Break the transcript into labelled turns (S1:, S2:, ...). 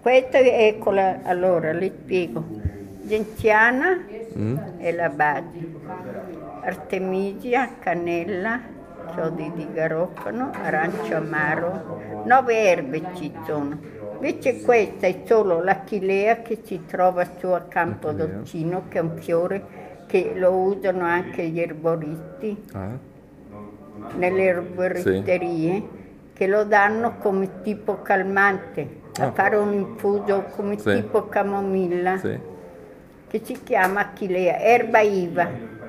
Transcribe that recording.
S1: Questa è quella, allora le spiego. Gentiana è la base, artemisia, cannella, chiodi di garofano, arancio amaro, 9 erbe ci sono. Invece questa è solo l'achillea che si trova su a Campo d'Occino, che è un fiore che lo usano anche gli erboristi nelle erboristerie, che lo danno come tipo calmante, a fare un infuso come tipo camomilla, che si chiama achillea, erba iva.